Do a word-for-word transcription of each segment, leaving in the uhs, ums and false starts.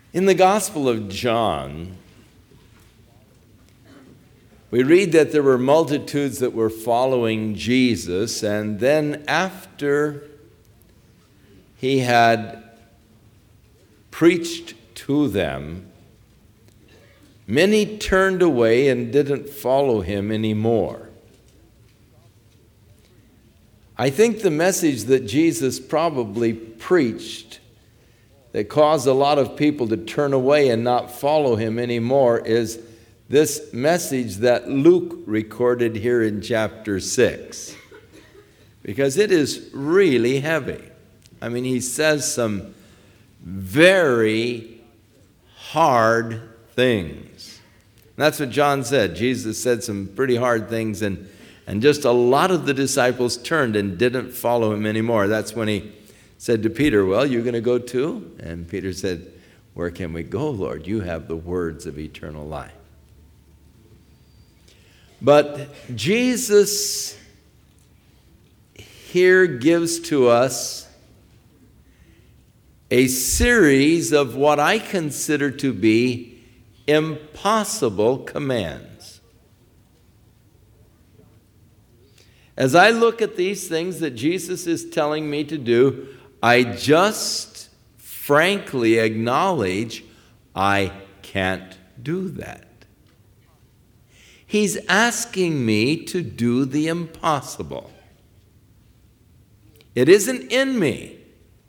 In the Gospel of John, we read that there were multitudes that were following Jesus, and then after he had preached to them, many turned away and didn't follow him anymore. I think the message that Jesus probably preached that caused a lot of people to turn away and not follow him anymore is this message that Luke recorded here in chapter six, because it is really heavy. I mean, he says some very hard things. And that's what John said. Jesus said some pretty hard things, and, and just a lot of the disciples turned and didn't follow him anymore. That's when he said to Peter, well, you're going to go too? And Peter said, where can we go, Lord? You have the words of eternal life. But Jesus here gives to us a series of what I consider to be impossible commands. As I look at these things that Jesus is telling me to do, I just frankly acknowledge I can't do that. He's asking me to do the impossible. It isn't in me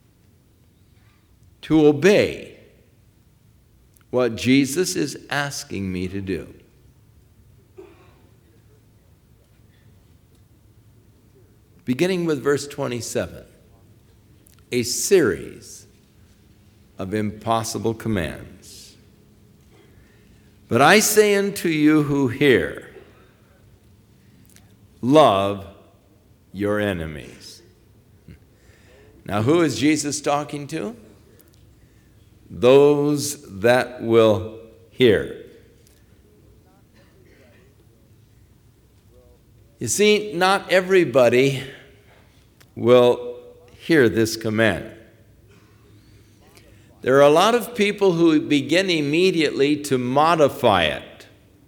to obey what Jesus is asking me to do. Beginning with verse twenty-seven, a series of impossible commands. But I say unto you who hear, love your enemies. Now, who is Jesus talking to? Those that will hear. You see, not everybody will hear this command. There are a lot of people who begin immediately to modify it.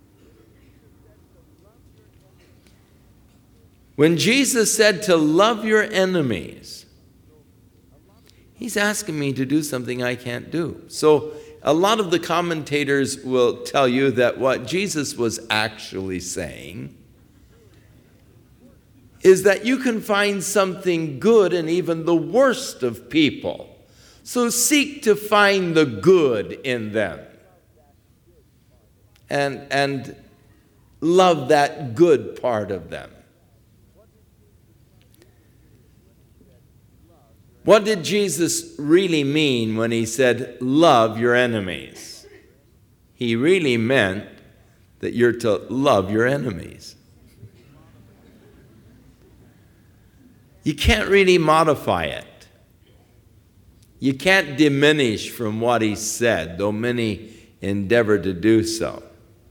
When Jesus said to love your enemies, he's asking me to do something I can't do. So a lot of the commentators will tell you that what Jesus was actually saying is that you can find something good in even the worst of people. So seek to find the good in them and, and love that good part of them. What did Jesus really mean when he said, love your enemies? He really meant that you're to love your enemies. You can't really modify it. You can't diminish from what he said, though many endeavor to do so.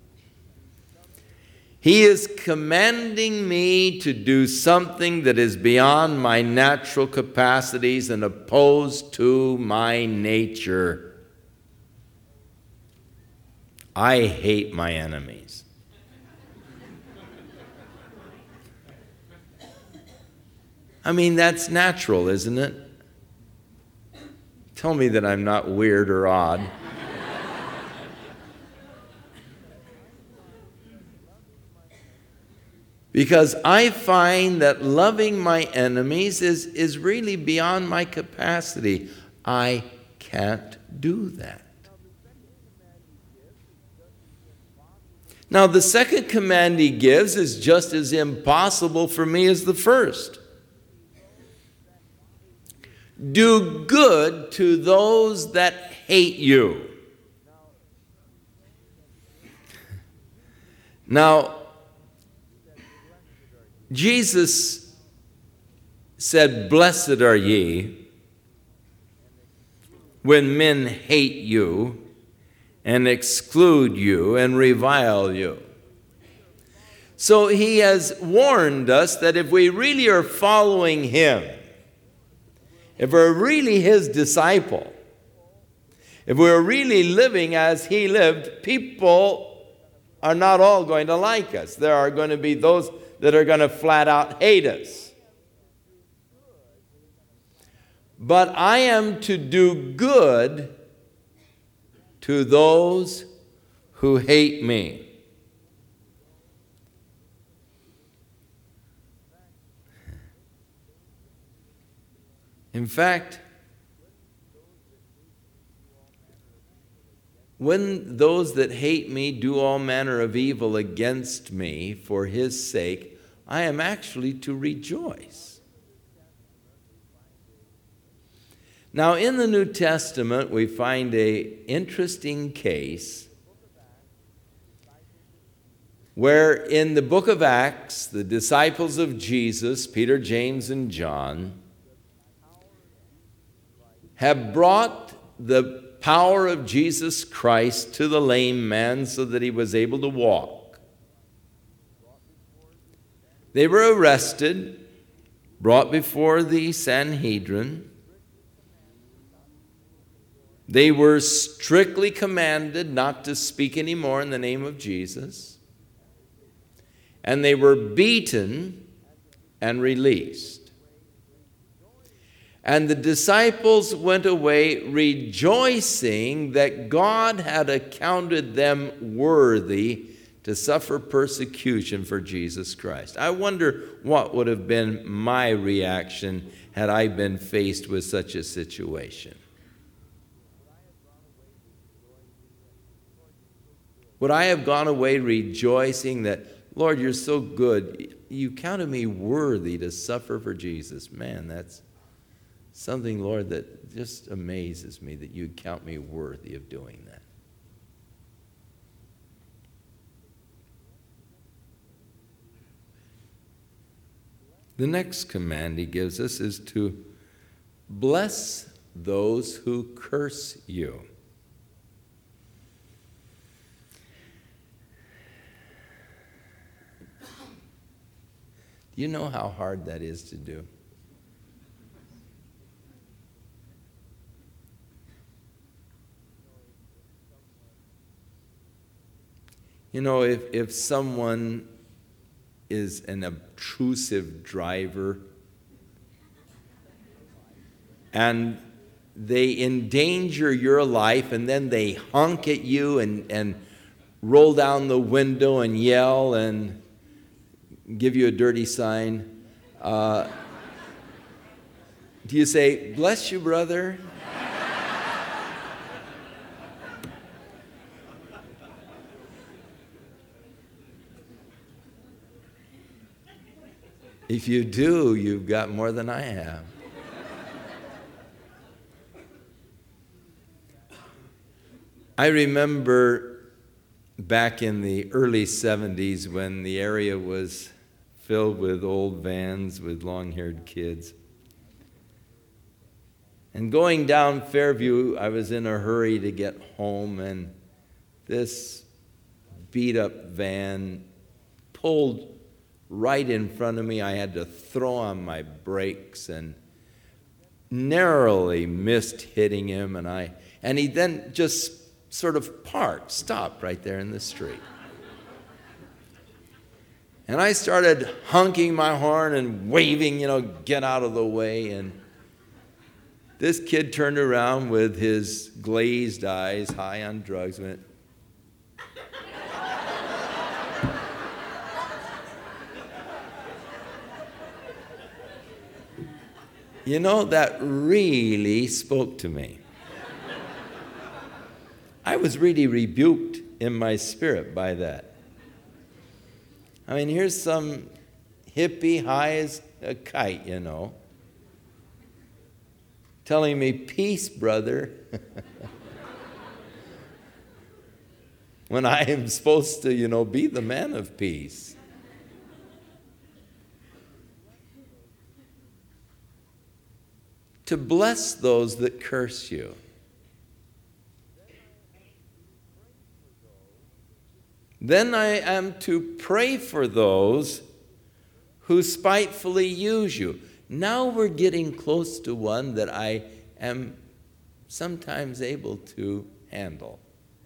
He is commanding me to do something that is beyond my natural capacities and opposed to my nature. I hate my enemies. I mean, that's natural, isn't it? Tell me that I'm not weird or odd. Because I find that loving my enemies is, is really beyond my capacity. I can't do that. Now, the second command he gives is just as impossible for me as the first. Do good to those that hate you. Now, Jesus said, blessed are ye when men hate you and exclude you and revile you. So he has warned us that if we really are following him, if we're really his disciple, If we're really living as he lived, people are not all going to like us. There are going to be those that are going to flat out hate us. But I am to do good to those who hate me. In fact, when those that hate me do all manner of evil against me for his sake, I am actually to rejoice. Now, in the New Testament, we find an interesting case where in the book of Acts, the disciples of Jesus, Peter, James, and John, have brought the power of Jesus Christ to the lame man so that he was able to walk. They were arrested, brought before the Sanhedrin. They were strictly commanded not to speak anymore in the name of Jesus. And they were beaten and released. And the disciples went away rejoicing that God had accounted them worthy to suffer persecution for Jesus Christ. I wonder what would have been my reaction had I been faced with such a situation. Would I have gone away rejoicing that, Lord, you're so good. You counted me worthy to suffer for Jesus. Man, that's something, Lord, that just amazes me that you'd count me worthy of doing that. The next command he gives us is to bless those who curse you. Do you know how hard that is to do? You know, if, if someone is an obtrusive driver and they endanger your life and then they honk at you and, and roll down the window and yell and give you a dirty sign, uh, do you say, "Bless you, brother"? If you do, you've got more than I have. I remember back in the early seventies when the area was filled with old vans with long-haired kids. And going down Fairview, I was in a hurry to get home, and this beat-up van pulled right in front of me. I had to throw on my brakes and narrowly missed hitting him, and I and he then just sort of parked, stopped right there in the street. And I started honking my horn and waving, you know, get out of the way. And this kid turned around with his glazed eyes, high on drugs, went, you know, that really spoke to me. I was really rebuked in my spirit by that. I mean, here's some hippie high as a kite, you know, telling me, "Peace, brother," when I am supposed to, you know, be the man of peace. To bless those that curse you. Then I am to pray for those who spitefully use you. Now we're getting close to one that I am sometimes able to handle.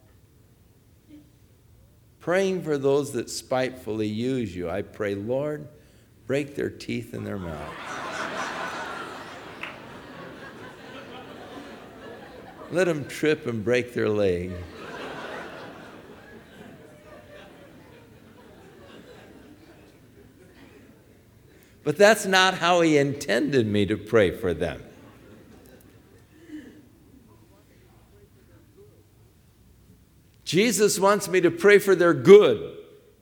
Praying for those that spitefully use you, I pray, Lord, break their teeth in their mouth. Let them trip and break their leg. But that's not how he intended me to pray for them. Jesus wants me to pray for their good.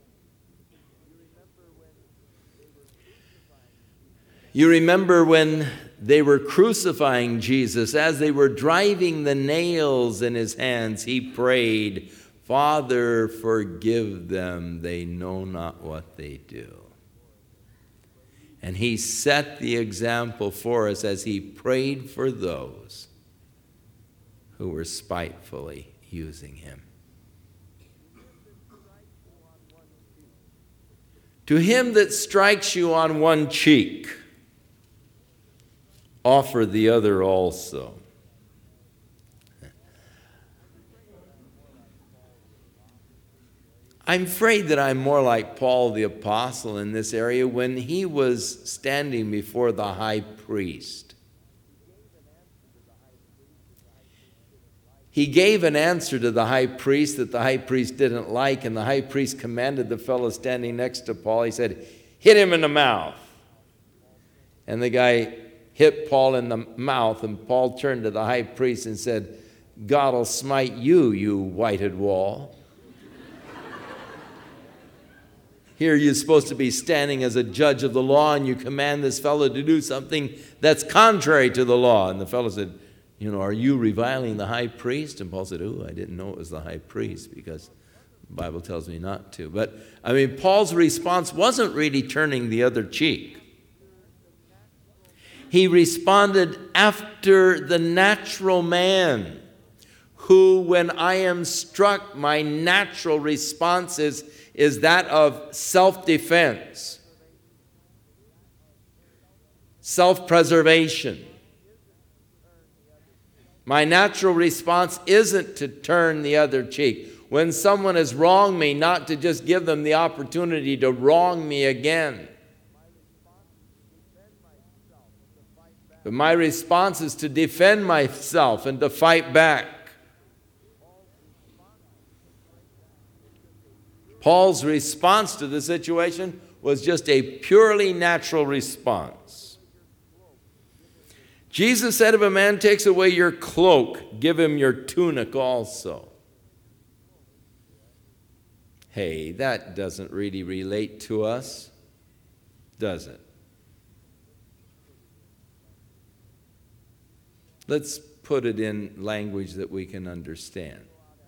You remember when they were crucifying Jesus, as they were driving the nails in his hands, he prayed, Father, forgive them, they know not what they do. And he set the example for us as he prayed for those who were spitefully using him. To him that strikes you on one cheek, offer the other also. I'm afraid that I'm more like Paul the Apostle in this area when he was standing before the high priest. He gave an answer to the high priest that the high priest didn't like, and the high priest commanded the fellow standing next to Paul, he said, hit him in the mouth. And the guy hit Paul in the mouth, and Paul turned to the high priest and said, God will smite you, you whited wall. Here you're supposed to be standing as a judge of the law, and you command this fellow to do something that's contrary to the law. And the fellow said, you know, are you reviling the high priest? And Paul said, oh, I didn't know it was the high priest because the Bible tells me not to. But, I mean, Paul's response wasn't really turning the other cheek. He responded after the natural man, who, when I am struck, my natural response is, is that of self-defense, self-preservation. My natural response isn't to turn the other cheek. When someone has wronged me, not to just give them the opportunity to wrong me again. But my response is to defend myself and to fight back. Paul's response to the situation was just a purely natural response. Jesus said, if a man takes away your cloak, give him your tunic also. Hey, that doesn't really relate to us, does it? Let's put it in language that we can understand.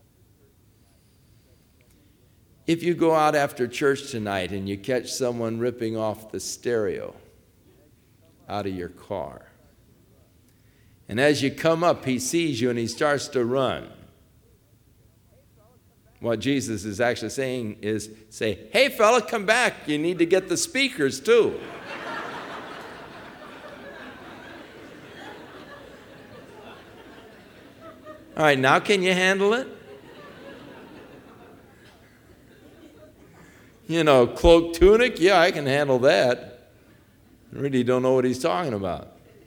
If you go out after church tonight and you catch someone ripping off the stereo out of your car, and as you come up, he sees you and he starts to run. What Jesus is actually saying is, say, hey fella, come back. You need to get the speakers too. All right, now can you handle it? You know, cloak, tunic, yeah, I can handle that. I really don't know what he's talking about.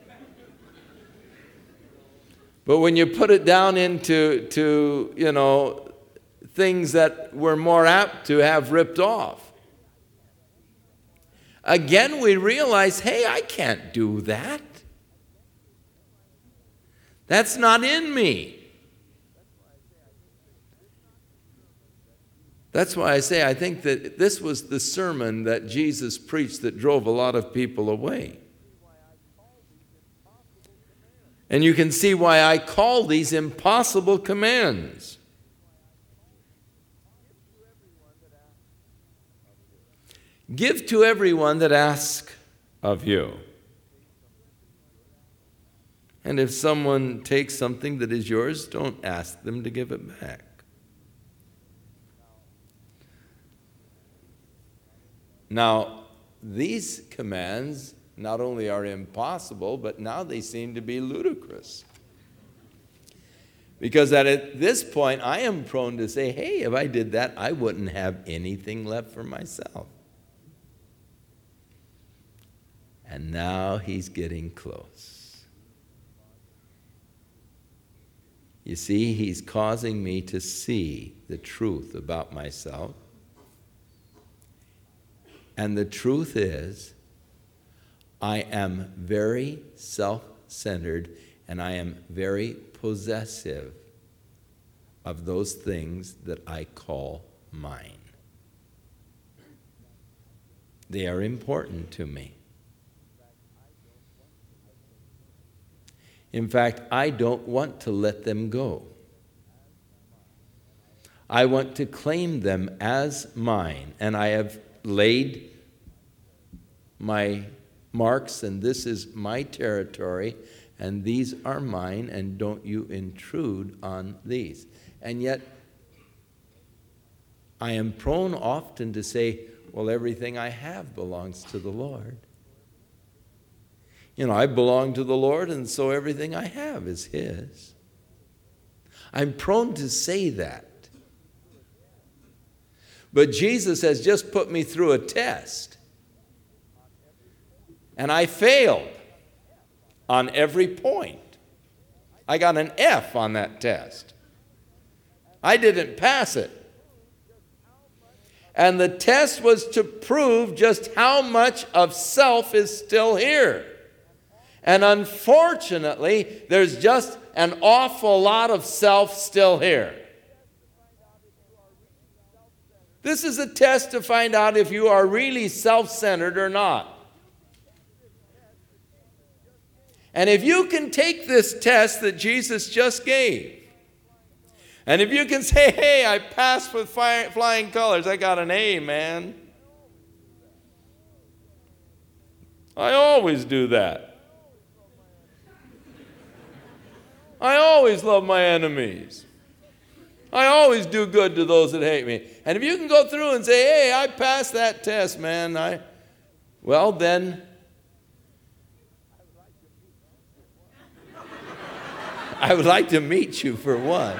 But when you put it down into, to, you know, things that we're more apt to have ripped off, again we realize, hey, I can't do that. That's not in me. That's why I say I think that this was the sermon that Jesus preached that drove a lot of people away. And you can see why I call these impossible commands. Give to everyone that asks of you. And if someone takes something that is yours, don't ask them to give it back. Now, these commands not only are impossible, but now they seem to be ludicrous. Because at this point, I am prone to say, hey, if I did that, I wouldn't have anything left for myself. And now he's getting close. You see, he's causing me to see the truth about myself. And the truth is, I am very self-centered and I am very possessive of those things that I call mine. They are important to me. In fact, I don't want to let them go. I want to claim them as mine, and I have laid my marks, and this is my territory, and these are mine, and don't you intrude on these. And yet, I am prone often to say, well, everything I have belongs to the Lord. You know, I belong to the Lord, and so everything I have is His. I'm prone to say that. But Jesus has just put me through a test, and I failed on every point. I got an F on that test. I didn't pass it. And the test was to prove just how much of self is still here. And unfortunately, there's just an awful lot of self still here. This is a test to find out if you are really self-centered or not. And if you can take this test that Jesus just gave, and if you can say, hey, I passed with fire, flying colors, I got an A, man. I always do that. I always love my enemies. I always do good to those that hate me. And if you can go through and say, hey, I passed that test, man, I, well, then I would like to meet you for one.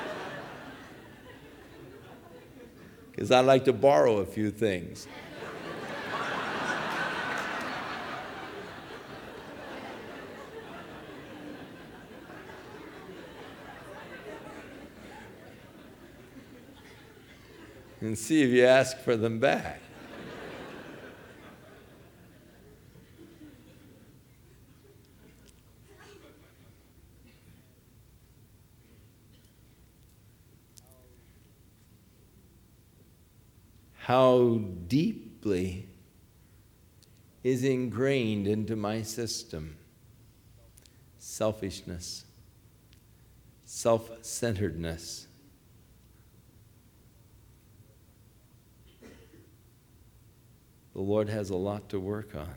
Because I'd like to borrow a few things. And see if you ask for them back. How deeply is ingrained into my system selfishness, self-centeredness. The Lord has a lot to work on.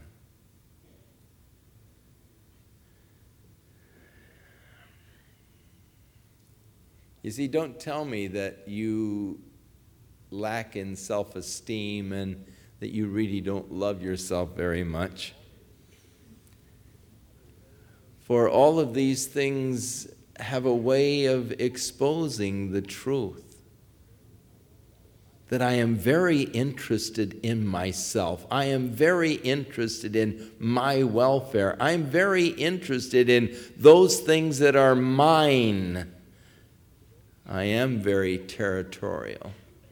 You see, don't tell me that you lack in self-esteem and that you really don't love yourself very much. For all of these things have a way of exposing the truth. That I am very interested in myself. I am very interested in my welfare. I'm very interested in those things that are mine. I am very territorial.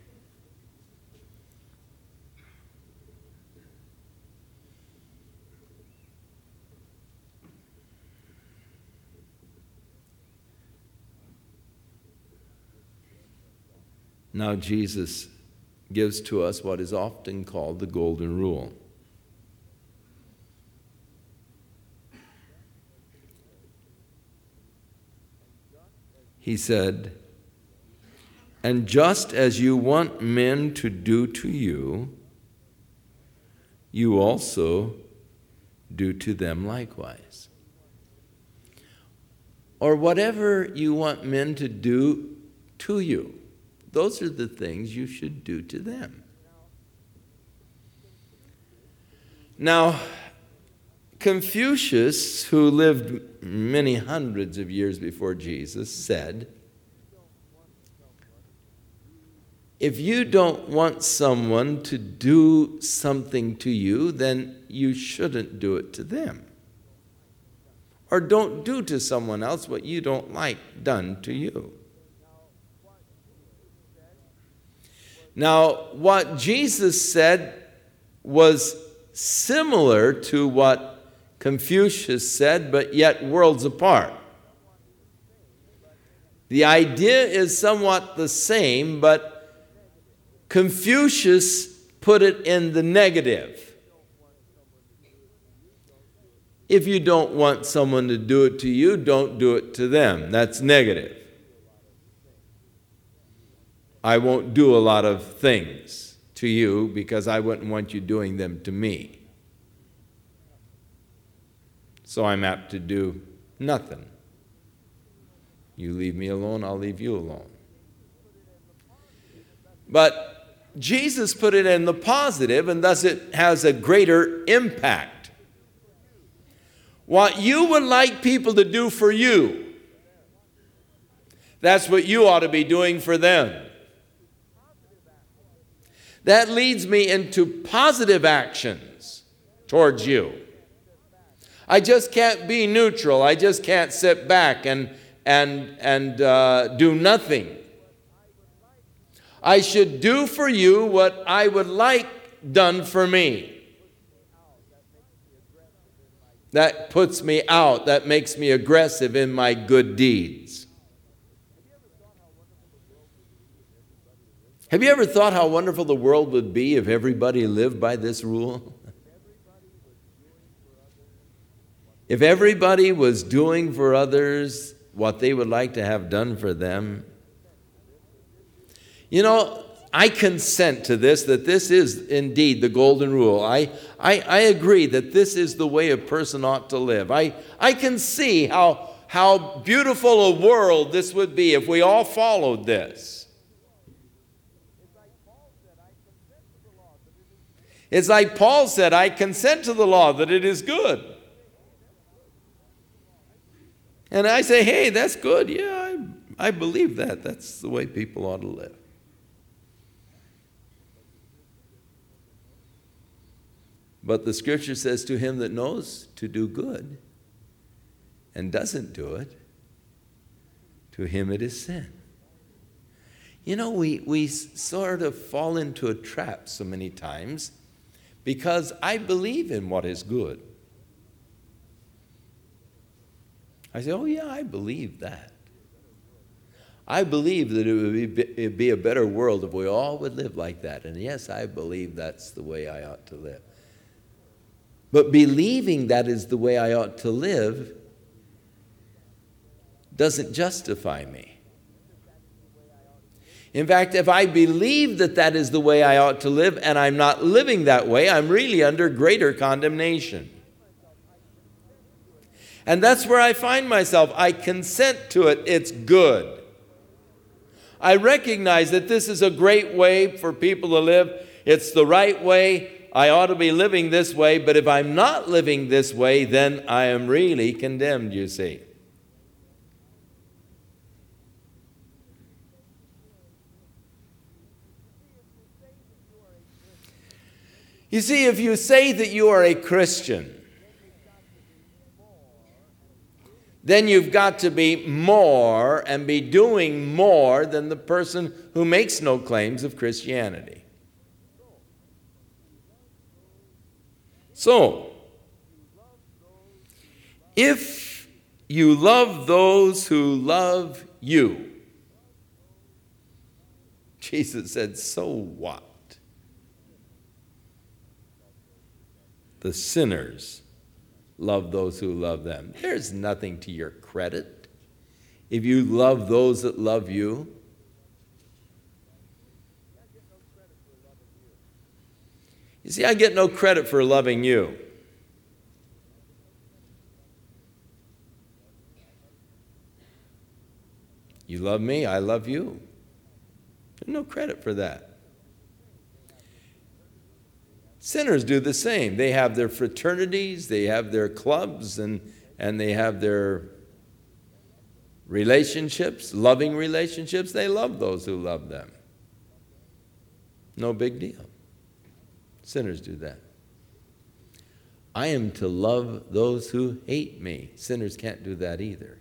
Now Jesus gives to us what is often called the golden rule. He said, and just as you want men to do to you, you also do to them likewise. Or whatever you want men to do to you, those are the things you should do to them. Now, Confucius, who lived many hundreds of years before Jesus, said, if you don't want someone to do something to you, then you shouldn't do it to them. Or don't do to someone else what you don't like done to you. Now, what Jesus said was similar to what Confucius said, but yet worlds apart. The idea is somewhat the same, but Confucius put it in the negative. If you don't want someone to do it to you, don't do it to them. That's negative. I won't do a lot of things to you because I wouldn't want you doing them to me. So I'm apt to do nothing. You leave me alone, I'll leave you alone. But Jesus put it in the positive, and thus it has a greater impact. What you would like people to do for you, that's what you ought to be doing for them. That leads me into positive actions towards you. I just can't be neutral. I just can't sit back and, and, and uh, do nothing. I should do for you what I would like done for me. That puts me out. That makes me aggressive in my good deeds. Have you ever thought how wonderful the world would be if everybody lived by this rule? If everybody was doing for others what they would like to have done for them. You know, I consent to this, that this is indeed the golden rule. I, I, I agree that this is the way a person ought to live. I, I can see how, how beautiful a world this would be if we all followed this. It's like Paul said, I consent to the law that it is good. And I say, hey, that's good. Yeah, I, I believe that. That's the way people ought to live. But the scripture says, to him that knows to do good and doesn't do it, to him it is sin. You know, we, we sort of fall into a trap so many times because I believe in what is good. I say, oh yeah, I believe that. I believe that it would be, it'd be a better world if we all would live like that. And yes, I believe that's the way I ought to live. But believing that is the way I ought to live doesn't justify me. In fact, if I believe that that is the way I ought to live and I'm not living that way, I'm really under greater condemnation. And that's where I find myself. I consent to it. It's good. I recognize that this is a great way for people to live. It's the right way. I ought to be living this way. But if I'm not living this way, then I am really condemned, you see. You see, if you say that you are a Christian, then you've got to be more and be doing more than the person who makes no claims of Christianity. So, if you love those who love you, Jesus said, so what? The sinners love those who love them. There's nothing to your credit if you love those that love you. You see, I get no credit for loving you. You love me, I love you. There's no credit for that. Sinners do the same. They have their fraternities, they have their clubs, and, and they have their relationships, loving relationships. They love those who love them. No big deal. Sinners do that. I am to love those who hate me. Sinners can't do that either.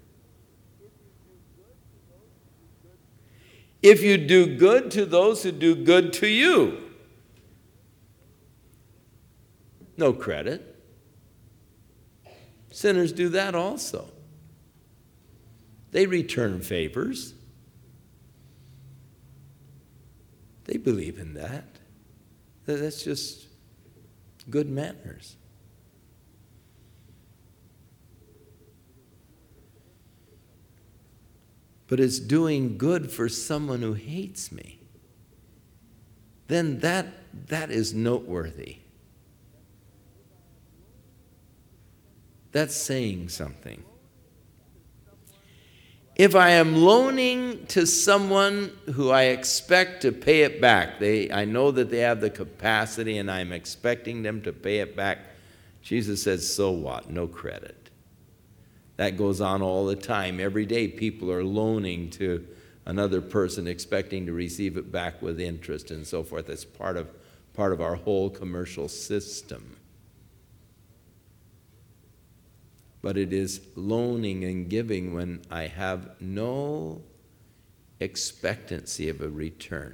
If you do good to those who do good to you, no credit. Sinners do that also. They return favors. They believe in that. That's just good manners. But it's doing good for someone who hates me. Then that, that is noteworthy. That's saying something. If I am loaning to someone who I expect to pay it back, they, I know that they have the capacity and I'm expecting them to pay it back, Jesus says, so what? No credit. That goes on all the time. Every day people are loaning to another person expecting to receive it back with interest and so forth. That's part of, part of our whole commercial system. But it is loaning and giving when I have no expectancy of a return.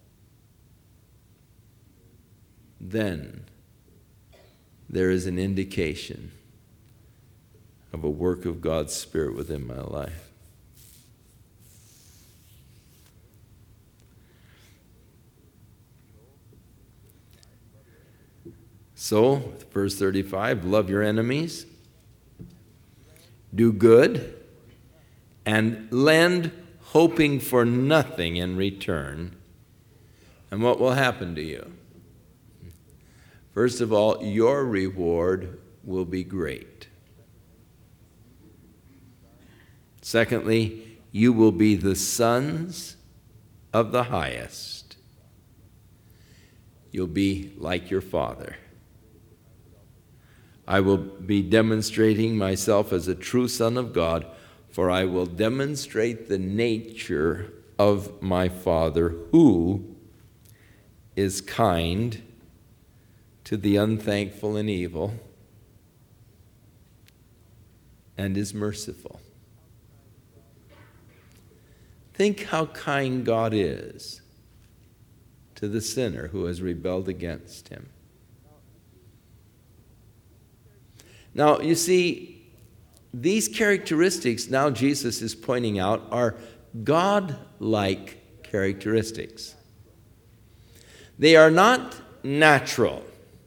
Then there is an indication of a work of God's Spirit within my life. So, verse thirty-five, love your enemies, do good, and lend, hoping for nothing in return. And what will happen to you? First of all, your reward will be great. Secondly, you will be the sons of the highest. You'll be like your Father. I will be demonstrating myself as a true son of God, for I will demonstrate the nature of my Father, who is kind to the unthankful and evil, and is merciful. Think how kind God is to the sinner who has rebelled against him. Now, you see, these characteristics now Jesus is pointing out are God-like characteristics. They are not natural.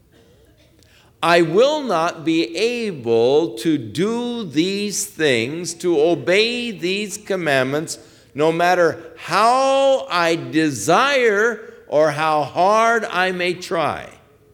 I will not be able to do these things, to obey these commandments, no matter how I desire or how hard I may try.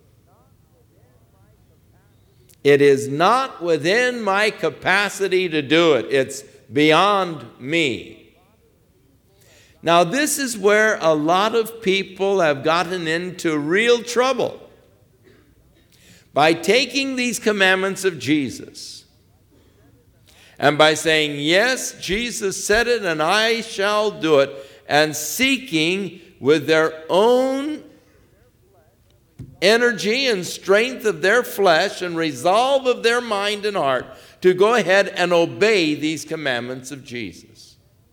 It is not within my capacity to do it. It's beyond me. Now, this is where a lot of people have gotten into real trouble. By taking these commandments of Jesus and by saying, yes, Jesus said it and I shall do it, and seeking with their own energy and strength of their flesh and resolve of their mind and heart to go ahead and obey these commandments of Jesus.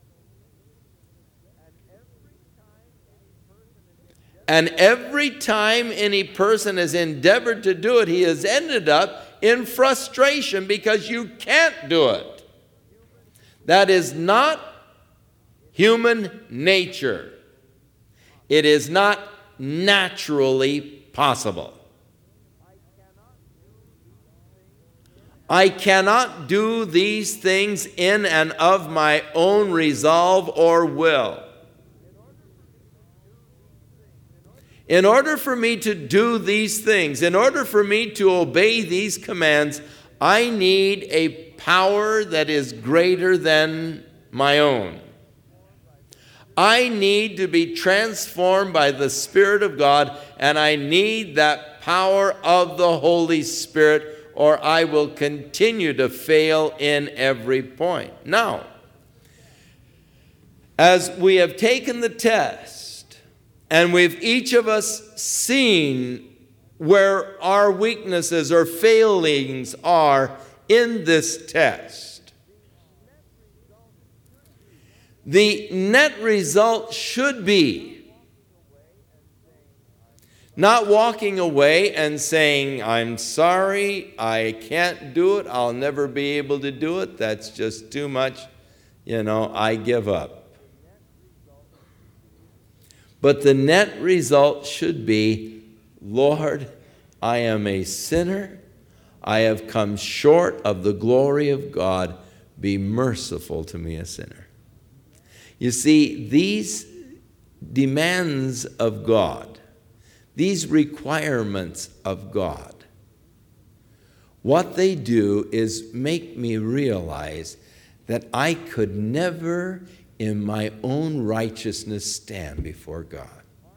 And every time any person has endeavored to do it, he has ended up in frustration because you can't do it. That is not human nature. It is not naturally possible. I cannot do these things in and of my own resolve or will. In order for me to do these things, in order for me to obey these commands, I need a power that is greater than my own. I need to be transformed by the Spirit of God, and I need that power of the Holy Spirit, or I will continue to fail in every point. Now, as we have taken the test And we've each of us seen where our weaknesses or failings are in this test. The net result should be not walking away and saying, I'm sorry, I can't do it, I'll never be able to do it, that's just too much, you know, I give up. But the net result should be, Lord, I am a sinner, I have come short of the glory of God, be merciful to me, a sinner. You see, these demands of God, these requirements of God, what they do is make me realize that I could never in my own righteousness stand before God.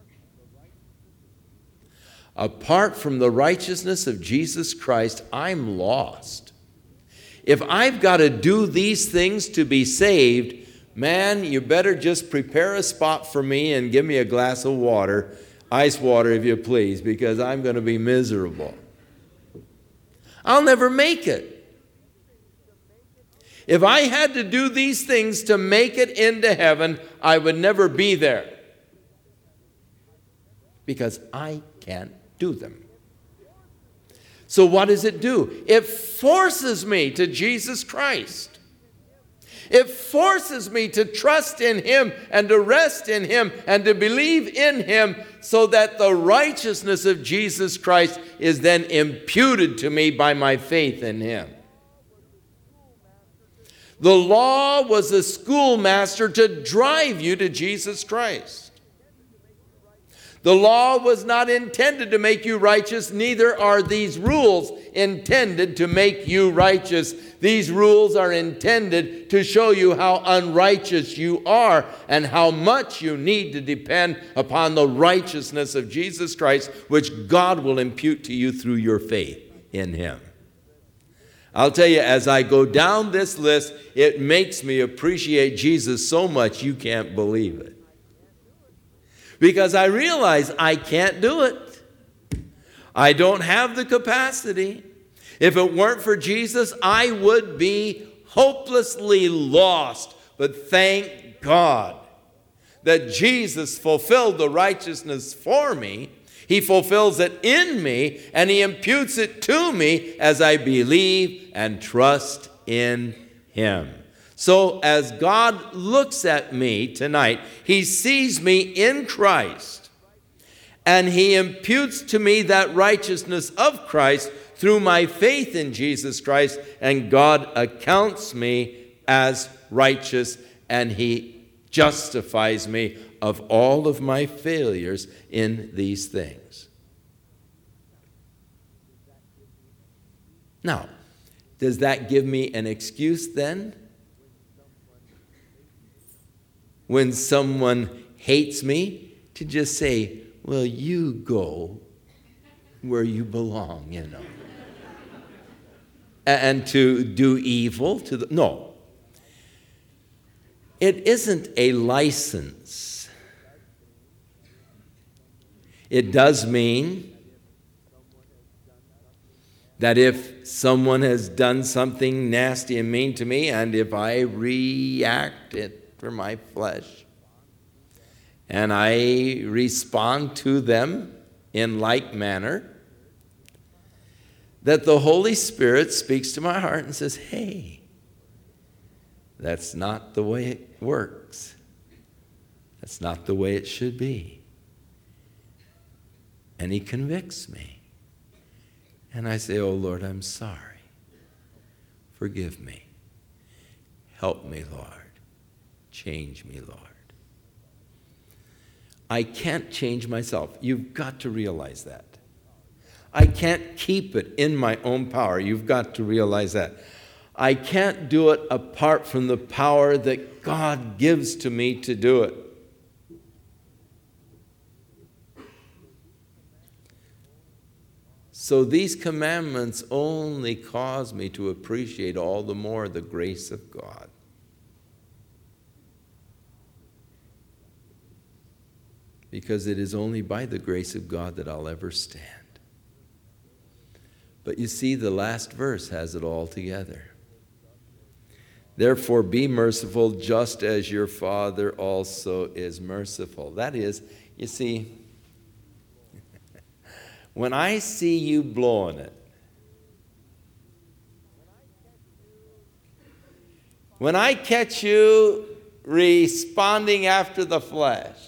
Apart from the righteousness of Jesus Christ, I'm lost. If I've got to do these things to be saved, man, you better just prepare a spot for me and give me a glass of water, ice water if you please, because I'm going to be miserable. I'll never make it. If I had to do these things to make it into heaven, I would never be there, because I can't do them. So what does it do? It forces me to Jesus Christ. It forces me to trust in Him and to rest in Him and to believe in Him, so that the righteousness of Jesus Christ is then imputed to me by my faith in Him. The law was a schoolmaster to drive you to Jesus Christ. The law was not intended to make you righteous, neither are these rules intended to make you righteous. These rules are intended to show you how unrighteous you are and how much you need to depend upon the righteousness of Jesus Christ, which God will impute to you through your faith in Him. I'll tell you, as I go down this list, it makes me appreciate Jesus so much you can't believe it. Because I realize I can't do it. I don't have the capacity. If it weren't for Jesus, I would be hopelessly lost. But thank God that Jesus fulfilled the righteousness for me. He fulfills it in me, and He imputes it to me as I believe and trust in Him. So as God looks at me tonight, He sees me in Christ, and He imputes to me that righteousness of Christ through my faith in Jesus Christ, and God accounts me as righteous, and He justifies me of all of my failures in these things. Now, does that give me an excuse then? When someone hates me, to just say, well, you go where you belong, you know. And to do evil to the, no. It isn't a license. It does mean that if someone has done something nasty and mean to me, and if I react it for my flesh, and I respond to them in like manner, that the Holy Spirit speaks to my heart and says, hey, that's not the way it works. That's not the way it should be. And He convicts me. And I say, oh Lord, I'm sorry. Forgive me. Help me, Lord. Change me, Lord. I can't change myself. You've got to realize that. I can't keep it in my own power. You've got to realize that. I can't do it apart from the power that God gives to me to do it. So these commandments only cause me to appreciate all the more the grace of God. because it is only by the grace of God that I'll ever stand. But you see, the last verse has it all together. Therefore, be merciful just as your Father also is merciful. That is, you see, when I see you blowing it, when I catch you responding after the flesh,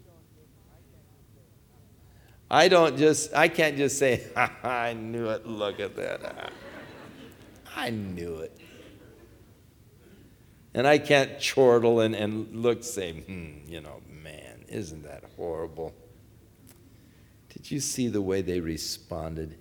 I don't just, I can't just say, ha, ha, I knew it, look at that. I knew it. And I can't chortle and, and look, say, hmm, you know, man, isn't that horrible? Did you see the way they responded?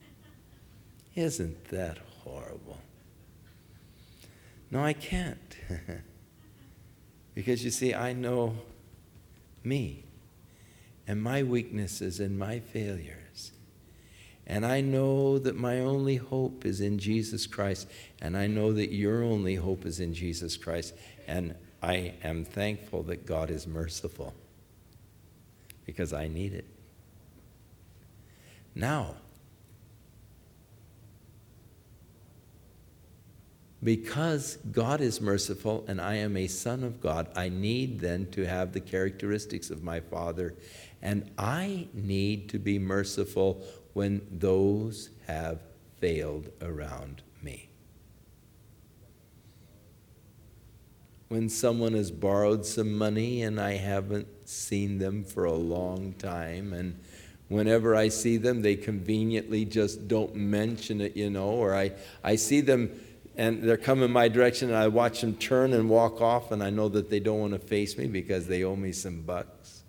Isn't that horrible? No, I can't. Because you see, I know me and my weaknesses and my failures. And I know that my only hope is in Jesus Christ. And I know that your only hope is in Jesus Christ. And I am thankful that God is merciful, because I need it. Now, because God is merciful and I am a son of God, I need then to have the characteristics of my Father, and I need to be merciful when those have failed around me. When someone has borrowed some money and I haven't seen them for a long time, and whenever I see them, they conveniently just don't mention it, you know, or I, I see them and they're coming my direction, and I watch them turn and walk off, and I know that they don't want to face me because they owe me some bucks.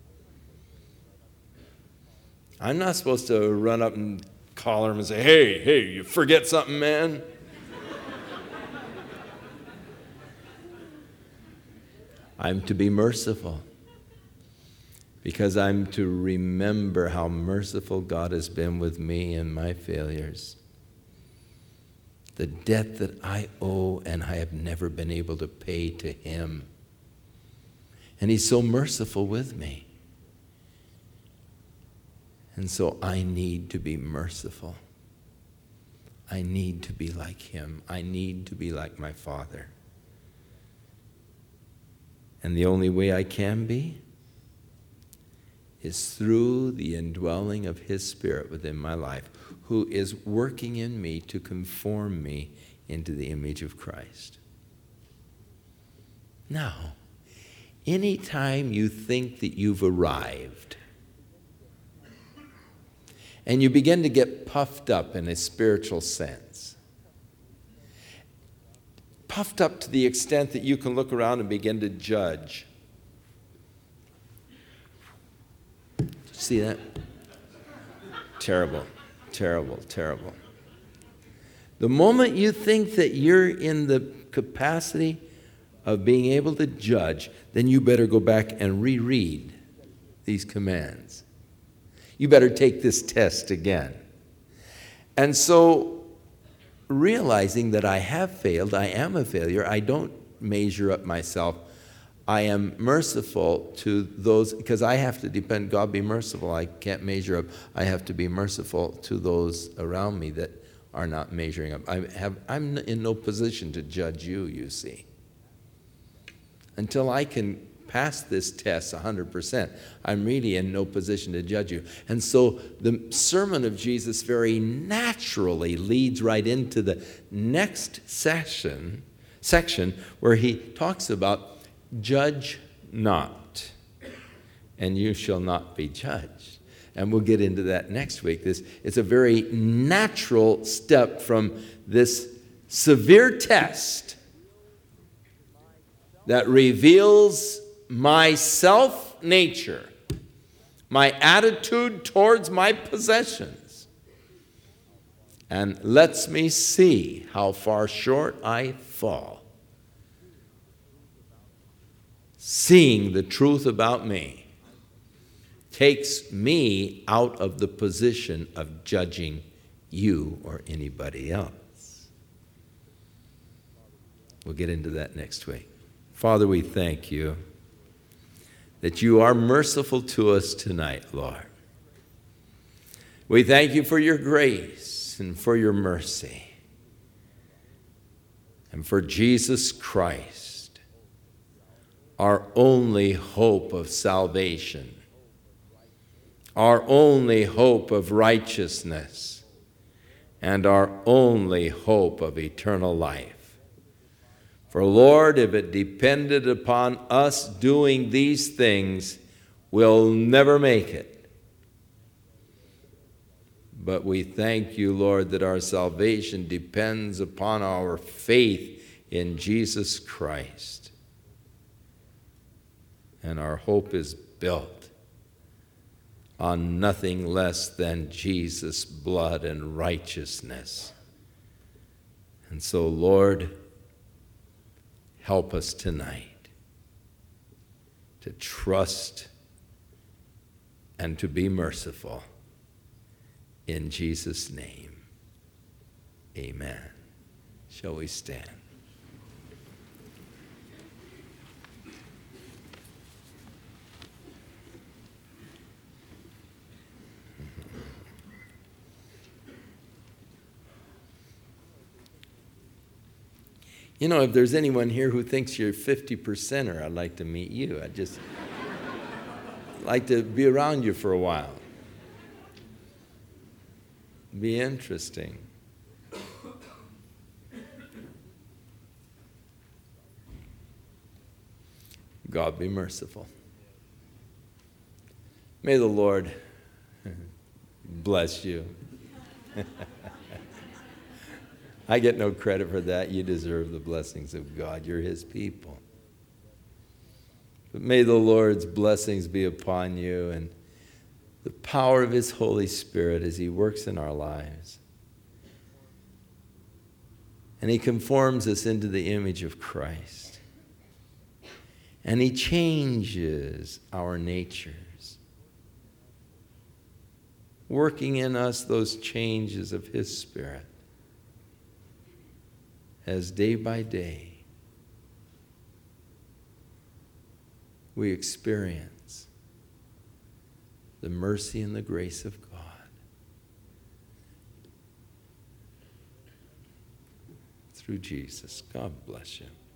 I'm not supposed to run up and collar them and say, hey, hey, you forget something, man? I'm to be merciful, because I'm to remember how merciful God has been with me and my failures. The debt that I owe and I have never been able to pay to Him. And He's so merciful with me. And so I need to be merciful. I need to be like Him. I need to be like my Father. And the only way I can be is through the indwelling of His Spirit within my life, who is working in me to conform me into the image of Christ. Now, anytime you think that you've arrived and you begin to get puffed up in a spiritual sense, puffed up to the extent that you can look around and begin to judge. See that? Terrible, terrible, terrible. The moment you think that you're in the capacity of being able to judge, then you better go back and reread these commands. You better take this test again. And so, realizing that I have failed, I am a failure, I don't measure up myself, I am merciful to those, because I have to depend, God be merciful, I can't measure up. I have to be merciful to those around me that are not measuring up. I have, I'm in no position to judge you, you see. Until I can pass this test one hundred percent, I'm really in no position to judge you. And so the sermon of Jesus very naturally leads right into the next session, section where he talks about judge not, and you shall not be judged. And we'll get into that next week. This it's a very natural step from this severe test that reveals my self-nature, my attitude towards my possessions, and lets me see how far short I fall. Seeing the truth about me takes me out of the position of judging you or anybody else. We'll get into that next week. Father, we thank you that you are merciful to us tonight, Lord. We thank you for your grace and for your mercy and for Jesus Christ, our only hope of salvation, our only hope of righteousness, and our only hope of eternal life. For Lord, if it depended upon us doing these things, we'll never make it. But we thank you, Lord, that our salvation depends upon our faith in Jesus Christ. And our hope is built on nothing less than Jesus' blood and righteousness. And so, Lord, help us tonight to trust and to be merciful. In Jesus' name, amen. Shall we stand? You know, if there's anyone here who thinks you're fifty percenter, I'd like to meet you. I'd just like to be around you for a while. Be interesting. God be merciful. May the Lord bless you. I get no credit for that. You deserve the blessings of God. You're his people. But may the Lord's blessings be upon you and the power of his Holy Spirit as he works in our lives. And he conforms us into the image of Christ. And he changes our natures, working in us those changes of his Spirit as day by day we experience the mercy and the grace of God. Through Jesus. God bless you.